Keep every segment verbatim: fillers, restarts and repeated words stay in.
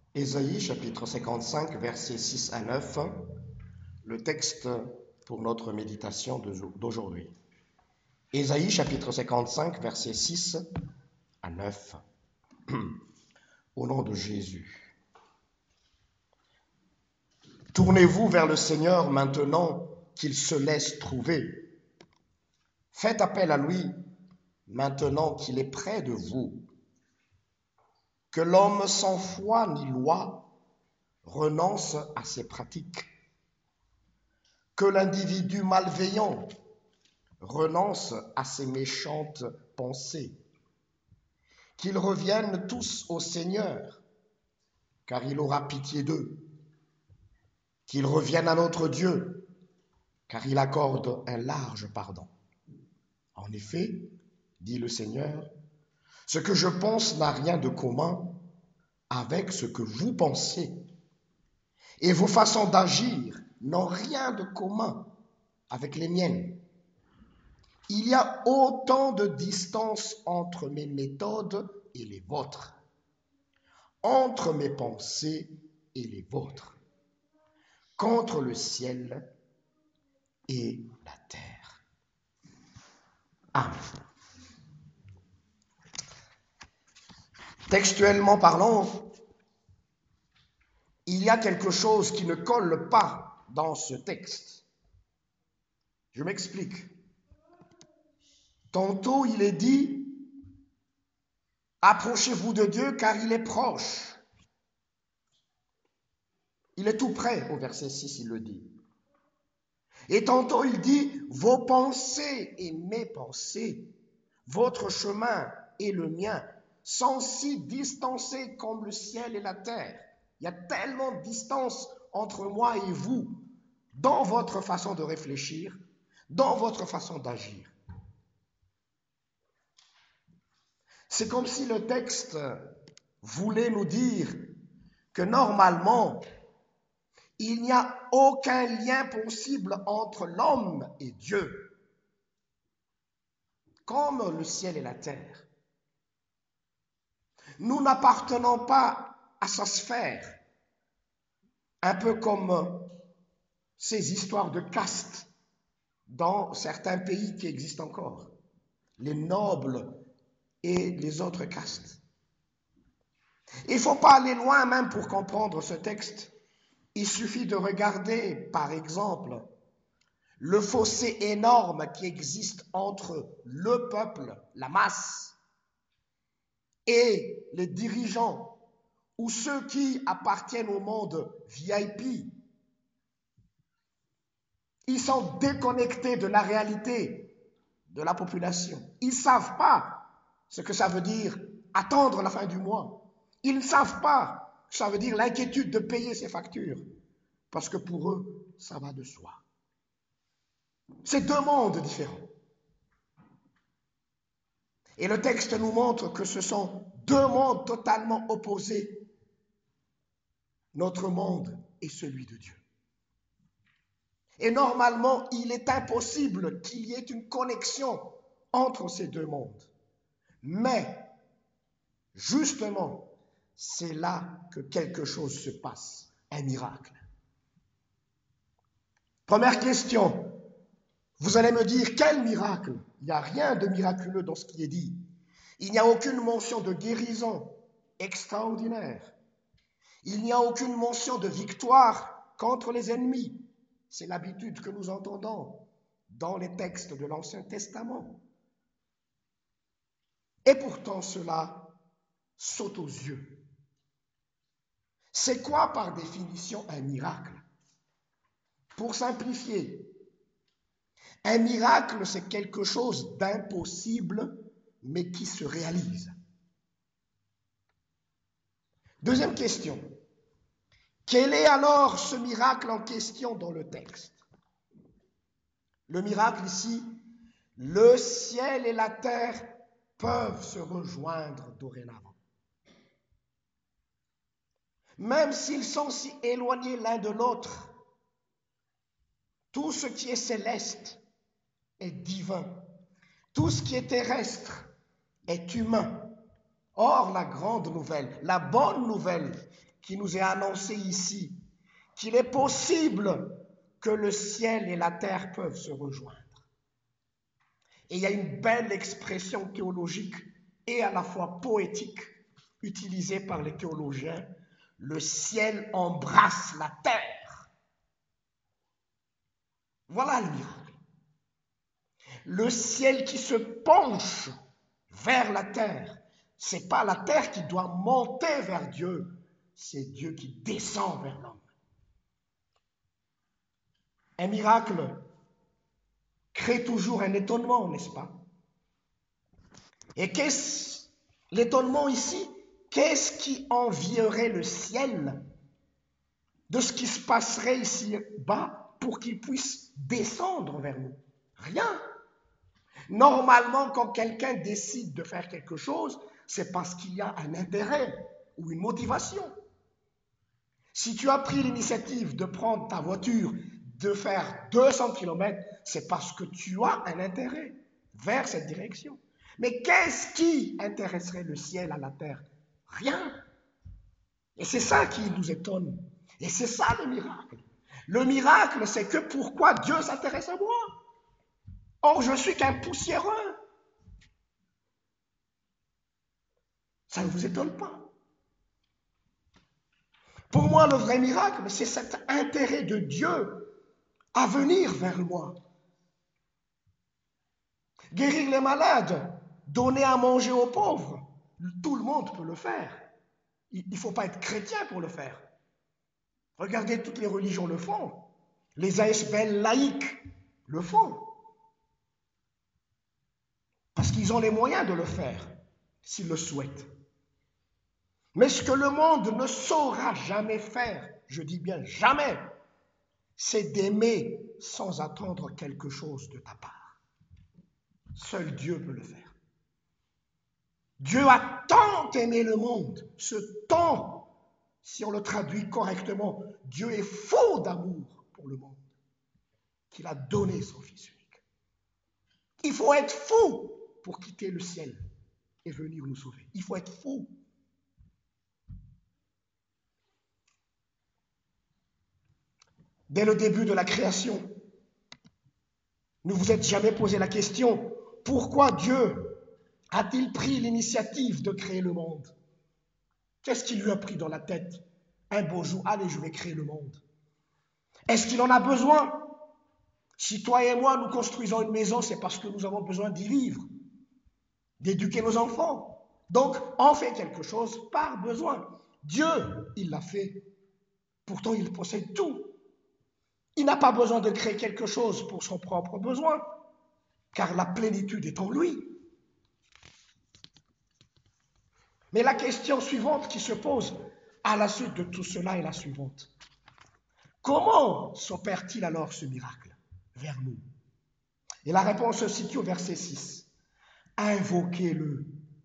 Ésaïe chapitre cinquante-cinq, versets six à neuf, le texte pour notre méditation d'aujourd'hui. Ésaïe chapitre cinquante-cinq, versets six à neuf. Au nom de Jésus. Tournez-vous vers le Seigneur maintenant qu'il se laisse trouver. Faites appel à lui maintenant qu'il est près de vous. Que l'homme sans foi ni loi renonce à ses pratiques. Que l'individu malveillant renonce à ses méchantes pensées. Qu'ils reviennent tous au Seigneur, car il aura pitié d'eux. Qu'ils reviennent à notre Dieu, car il accorde un large pardon. En effet, dit le Seigneur, ce que je pense n'a rien de commun avec ce que vous pensez, et vos façons d'agir n'ont rien de commun avec les miennes. Il y a autant de distance entre mes méthodes et les vôtres, entre mes pensées et les vôtres, qu'entre le ciel et la terre. Amen. Textuellement parlant, il y a quelque chose qui ne colle pas dans ce texte. Je m'explique. Tantôt, il est dit « Approchez-vous de Dieu car il est proche ». Il est tout près, au verset six, il le dit. Et tantôt, il dit « Vos pensées et mes pensées, votre chemin et le mien, sont si distancés comme le ciel et la terre. » Il y a tellement de distance entre moi et vous dans votre façon de réfléchir, dans votre façon d'agir. C'est comme si le texte voulait nous dire que normalement, il n'y a aucun lien possible entre l'homme et Dieu, comme le ciel et la terre. Nous n'appartenons pas à sa sphère, un peu comme ces histoires de castes dans certains pays qui existent encore, les nobles et les autres castes. Il ne faut pas aller loin même pour comprendre ce texte. Il suffit de regarder, par exemple, le fossé énorme qui existe entre le peuple, la masse, et les dirigeants ou ceux qui appartiennent au monde V I P. Ils sont déconnectés de la réalité de la population. Ils ne savent pas ce que ça veut dire attendre la fin du mois. Ils ne savent pas ce que ça veut dire l'inquiétude de payer ses factures. Parce que pour eux, ça va de soi. C'est deux mondes différents. Et le texte nous montre que ce sont deux mondes totalement opposés. Notre monde et celui de Dieu. Et normalement, il est impossible qu'il y ait une connexion entre ces deux mondes. Mais, justement, c'est là que quelque chose se passe, un miracle. Première question, vous allez me dire, quel miracle? Il n'y a rien de miraculeux dans ce qui est dit. Il n'y a aucune mention de guérison extraordinaire. Il n'y a aucune mention de victoire contre les ennemis. C'est l'habitude que nous entendons dans les textes de l'Ancien Testament. Et pourtant, cela saute aux yeux. C'est quoi, par définition, un miracle? Pour simplifier, un miracle, c'est quelque chose d'impossible, mais qui se réalise. Deuxième question. Quel est alors ce miracle en question dans le texte? Le miracle ici, le ciel et la terre peuvent se rejoindre dorénavant. Même s'ils sont si éloignés l'un de l'autre, tout ce qui est céleste est divin. Tout ce qui est terrestre est humain. Or, la grande nouvelle, la bonne nouvelle qui nous est annoncé ici, qu'il est possible que le ciel et la terre peuvent se rejoindre. Et il y a une belle expression théologique et à la fois poétique utilisée par les théologiens. Le ciel embrasse la terre. Voilà le miracle. Le ciel qui se penche vers la terre. Ce n'est pas la terre qui doit monter vers Dieu, c'est Dieu qui descend vers l'homme. Un miracle crée toujours un étonnement, n'est-ce pas? Et qu'est-ce l'étonnement ici? Qu'est-ce qui envierait le ciel de ce qui se passerait ici-bas pour qu'il puisse descendre vers nous? Rien. Normalement, quand quelqu'un décide de faire quelque chose, c'est parce qu'il y a un intérêt ou une motivation. Si tu as pris l'initiative de prendre ta voiture, de faire deux cents kilomètres, c'est parce que tu as un intérêt vers cette direction. Mais qu'est-ce qui intéresserait le ciel à la terre? Rien. Et c'est ça qui nous étonne. Et c'est ça le miracle. Le miracle, c'est que pourquoi Dieu s'intéresse à moi? Or, je suis qu'un poussiéreux. Ça ne vous étonne pas? Pour moi, le vrai miracle, c'est cet intérêt de Dieu à venir vers moi. Guérir les malades, donner à manger aux pauvres, tout le monde peut le faire. Il ne faut pas être chrétien pour le faire. Regardez, toutes les religions le font. Les A S P L laïques le font. Parce qu'ils ont les moyens de le faire, s'ils le souhaitent. Mais ce que le monde ne saura jamais faire, je dis bien jamais, c'est d'aimer sans attendre quelque chose de ta part. Seul Dieu peut le faire. Dieu a tant aimé le monde, ce tant, si on le traduit correctement, Dieu est fou d'amour pour le monde, qu'il a donné son Fils unique. Il faut être fou pour quitter le ciel et venir nous sauver. Il faut être fou. Dès le début de la création, ne vous êtes jamais posé la question, pourquoi Dieu a-t-il pris l'initiative de créer le monde? Qu'est-ce qui lui a pris dans la tête? Un beau jour, allez, je vais créer le monde. Est-ce qu'il en a besoin? Si toi et moi, nous construisons une maison, c'est parce que nous avons besoin d'y vivre, d'éduquer nos enfants. Donc, on fait quelque chose par besoin. Dieu, il l'a fait. Pourtant, il possède tout. Il n'a pas besoin de créer quelque chose pour son propre besoin, car la plénitude est en lui. Mais la question suivante qui se pose à la suite de tout cela est la suivante. Comment s'opère-t-il alors ce miracle vers nous? Et la réponse se situe au verset six. Invoquez-le.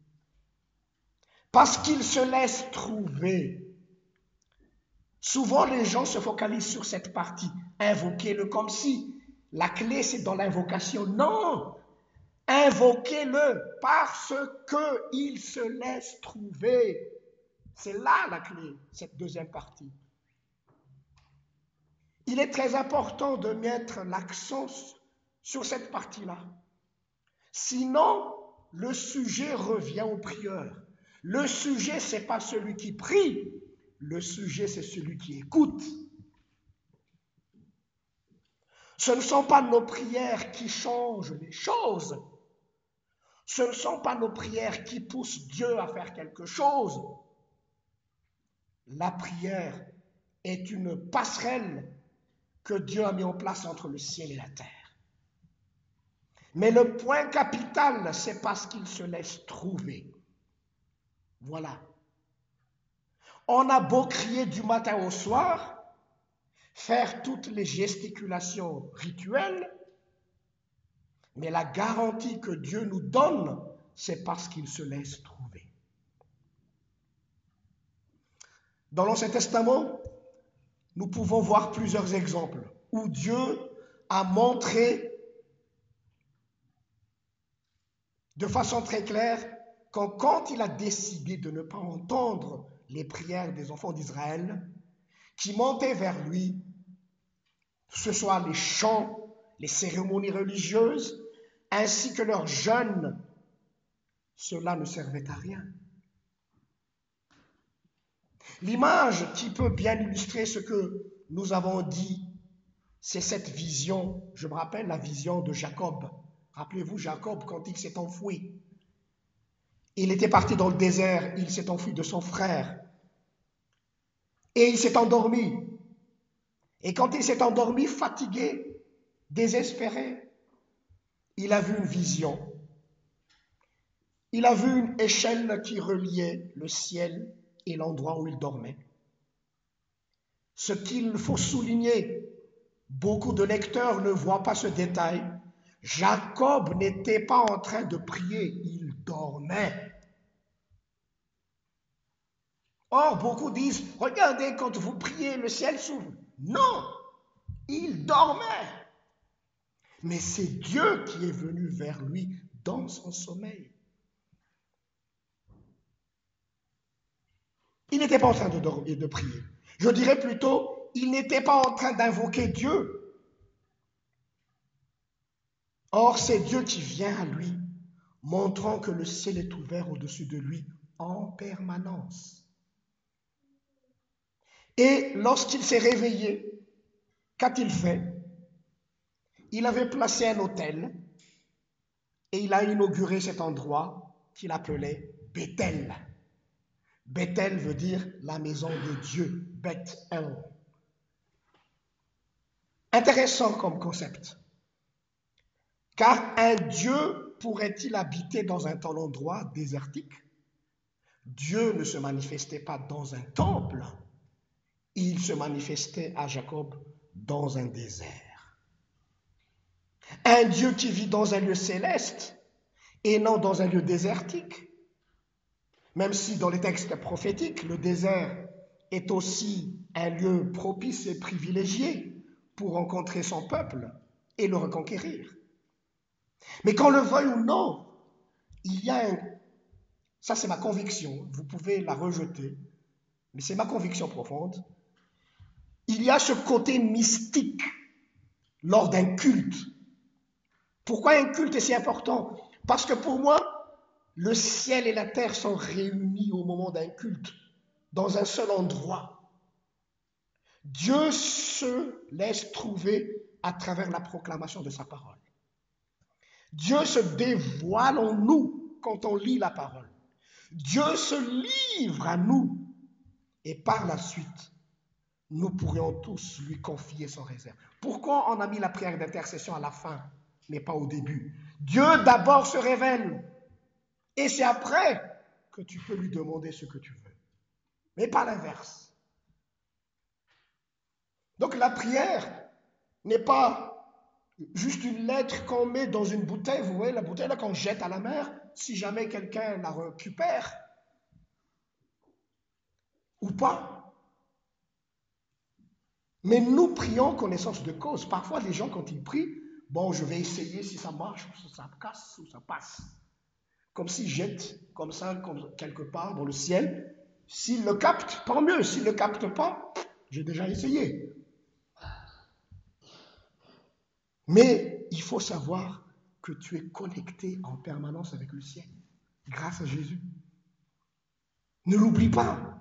Parce qu'il se laisse trouver. Souvent, les gens se focalisent sur cette partie. Invoquez-le comme si la clé, c'est dans l'invocation. Non! Invoquez-le parce qu'il se laisse trouver. C'est là la clé, cette deuxième partie. Il est très important de mettre l'accent sur cette partie-là. Sinon, le sujet revient au prieur. Le sujet, ce n'est pas celui qui prie. Le sujet, c'est celui qui écoute. Ce ne sont pas nos prières qui changent les choses. Ce ne sont pas nos prières qui poussent Dieu à faire quelque chose. La prière est une passerelle que Dieu a mis en place entre le ciel et la terre. Mais le point capital, c'est parce qu'il se laisse trouver. Voilà. On a beau crier du matin au soir, faire toutes les gesticulations rituelles, mais la garantie que Dieu nous donne, c'est parce qu'il se laisse trouver. Dans l'Ancien Testament, nous pouvons voir plusieurs exemples où Dieu a montré de façon très claire que quand il a décidé de ne pas entendre les prières des enfants d'Israël qui montaient vers lui, que ce soit les chants, les cérémonies religieuses, ainsi que leurs jeûnes, cela ne servait à rien. L'image qui peut bien illustrer ce que nous avons dit, c'est cette vision, je me rappelle la vision de Jacob. Rappelez-vous Jacob quand il s'est enfoui. Il était parti dans le désert, il s'est enfui de son frère. Et il s'est endormi. Et quand il s'est endormi, fatigué, désespéré, il a vu une vision. Il a vu une échelle qui reliait le ciel et l'endroit où il dormait. Ce qu'il faut souligner, beaucoup de lecteurs ne voient pas ce détail. Jacob n'était pas en train de prier, il dormait. Or, beaucoup disent, regardez, quand vous priez, le ciel s'ouvre. Non, il dormait. Mais c'est Dieu qui est venu vers lui dans son sommeil. Il n'était pas en train de dormir, de prier. Je dirais plutôt, il n'était pas en train d'invoquer Dieu. Or, c'est Dieu qui vient à lui, montrant que le ciel est ouvert au-dessus de lui en permanence. Et lorsqu'il s'est réveillé, qu'a-t-il fait? Il avait placé un autel et il a inauguré cet endroit qu'il appelait Bethel. Bethel veut dire la maison de Dieu, Bethel. Intéressant comme concept. Car un Dieu pourrait-il habiter dans un tel endroit désertique? Dieu ne se manifestait pas dans un temple, il se manifestait à Jacob dans un désert. Un Dieu qui vit dans un lieu céleste et non dans un lieu désertique. Même si dans les textes prophétiques, le désert est aussi un lieu propice et privilégié pour rencontrer son peuple et le reconquérir. Mais qu'on le veuille ou non, il y a un... Ça, c'est ma conviction. Vous pouvez la rejeter, mais c'est ma conviction profonde. Il y a ce côté mystique lors d'un culte. Pourquoi un culte est si important? Parce que pour moi, le ciel et la terre sont réunis au moment d'un culte, dans un seul endroit. Dieu se laisse trouver à travers la proclamation de sa parole. Dieu se dévoile en nous quand on lit la parole. Dieu se livre à nous et par la suite, nous pourrions tous lui confier sans réserve. Pourquoi on a mis la prière d'intercession à la fin, mais pas au début? Dieu d'abord se révèle et c'est après que tu peux lui demander ce que tu veux, mais pas l'inverse. Donc la prière n'est pas juste une lettre qu'on met dans une bouteille, vous voyez la bouteille là qu'on jette à la mer, si jamais quelqu'un la récupère, ou pas. Mais nous prions connaissance de cause. Parfois les gens quand ils prient, bon je vais essayer si ça marche, ou si ça casse, ou ça passe. Comme s'ils jettent comme ça, comme quelque part dans le ciel. S'ils le captent, tant mieux. S'ils ne le captent pas, j'ai déjà essayé. Mais il faut savoir que tu es connecté en permanence avec le ciel, grâce à Jésus. Ne l'oublie pas.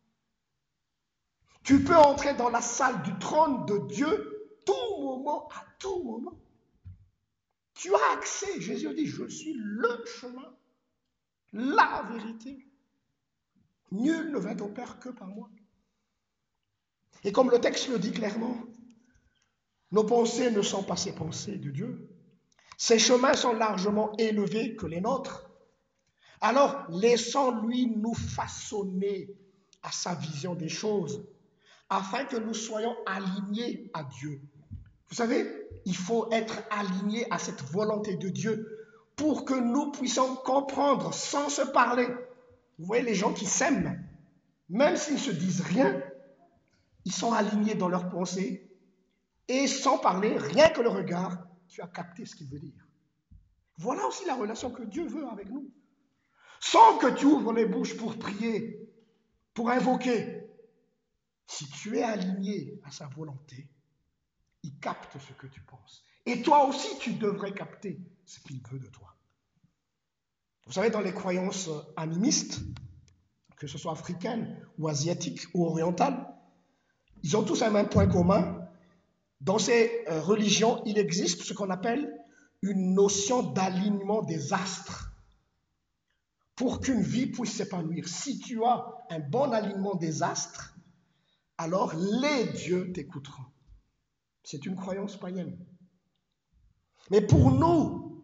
Tu peux entrer dans la salle du trône de Dieu tout moment, à tout moment. Tu as accès. Jésus dit, je suis le chemin, la vérité. Nul ne vint au Père que par moi. Et comme le texte le dit clairement, nos pensées ne sont pas ces pensées de Dieu. Ses chemins sont largement élevés que les nôtres. Alors, laissons-lui nous façonner à sa vision des choses, afin que nous soyons alignés à Dieu. Vous savez, il faut être alignés à cette volonté de Dieu pour que nous puissions comprendre sans se parler. Vous voyez les gens qui s'aiment, même s'ils ne se disent rien, ils sont alignés dans leurs pensées et sans parler, rien que le regard, tu as capté ce qu'il veut dire. Voilà aussi la relation que Dieu veut avec nous. Sans que tu ouvres les bouches pour prier, pour invoquer. Si tu es aligné à sa volonté, il capte ce que tu penses. Et toi aussi, tu devrais capter ce qu'il veut de toi. Vous savez, dans les croyances animistes, que ce soit africaines ou asiatiques ou orientales, ils ont tous un même point commun. Dans ces euh, religions, il existe ce qu'on appelle une notion d'alignement des astres pour qu'une vie puisse s'épanouir. Si tu as un bon alignement des astres, alors les dieux t'écouteront. C'est une croyance païenne. Mais pour nous,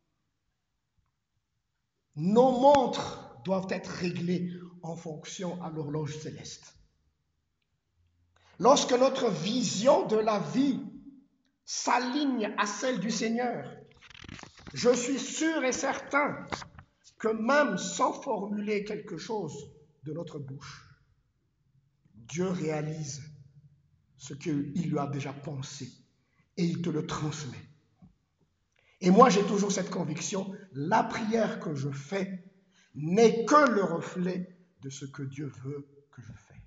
nos montres doivent être réglées en fonction à l'horloge céleste. Lorsque notre vision de la vie s'aligne à celle du Seigneur, je suis sûr et certain que même sans formuler quelque chose de notre bouche, Dieu réalise ce qu'il lui a déjà pensé et il te le transmet. Et moi, j'ai toujours cette conviction, la prière que je fais n'est que le reflet de ce que Dieu veut que je fasse.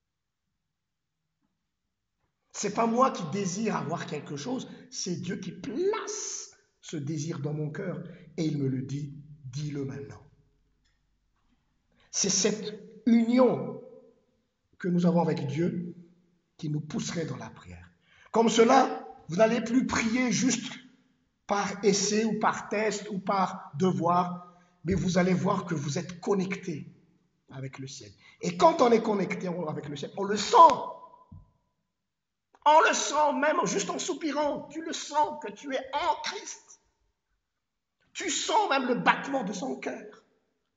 Ce n'est pas moi qui désire avoir quelque chose, c'est Dieu qui place ce désir dans mon cœur et il me le dit, dis-le maintenant. C'est cette union que nous avons avec Dieu qui nous pousserait dans la prière. Comme cela, vous n'allez plus prier juste par essai ou par test ou par devoir, mais vous allez voir que vous êtes connecté avec le ciel. Et quand on est connecté avec le ciel, on le sent. On le sent même juste en soupirant. Tu le sens que tu es en Christ. Tu sens même le battement de son cœur.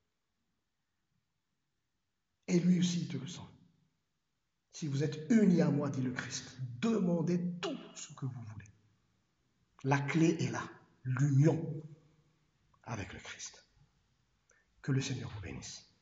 Et lui aussi, il te le sent. Si vous êtes unis à moi, dit le Christ, demandez tout ce que vous voulez. La clé est là, l'union avec le Christ. Que le Seigneur vous bénisse.